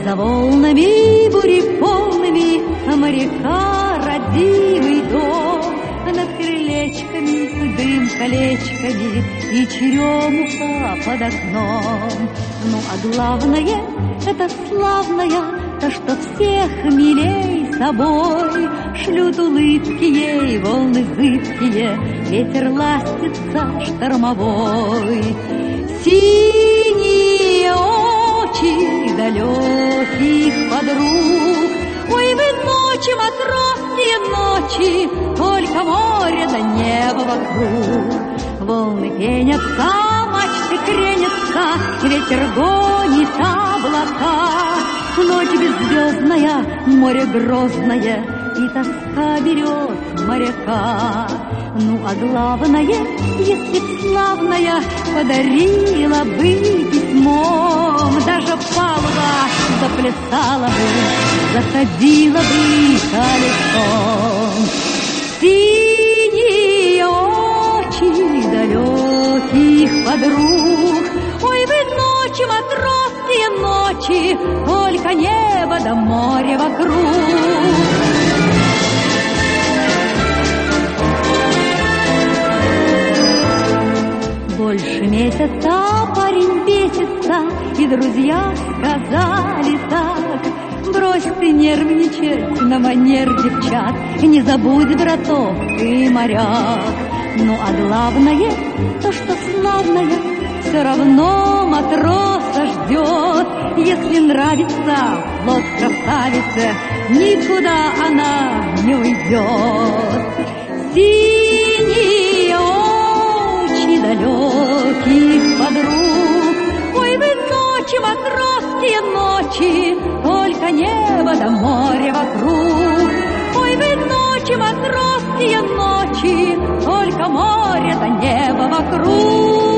За волнами бури полными моряка родимый дом, над крылечками дым колечками и черемуха под окном. Ну а главное, это славная, то, что всех милей собой шлют улыбки ей, волны зыбкие, ветер ластится штормовой. Синие очи далеких подруг, ой, вы ночи, матросские ночи, только море да небо вокруг. Волны пенятся, мачты кренятся, ветер гонит облака. Ночь беззвездная, море грозное, и тоска берет моряка. Ну а главное, если б славная подарила бы письмом, даже палуба заплясала бы, заходила бы колесом. Синие очи далеких подруг, ой, вы ночи, матросские ночи, только небо да море вокруг. Больше месяца парень бесится, и друзья сказали так: брось ты нервничать на манер девчат, не забудь, браток, ты моряк. Ну а главное, то, что славное, все равно матроса ждет. Если нравится флот красавице, никуда она не уйдет. Синие очи далеких подруг, ой, вы ночи, матросские ночи, только небо да море вокруг. Ой, вы ночи, матросские ночи, только море да небо вокруг.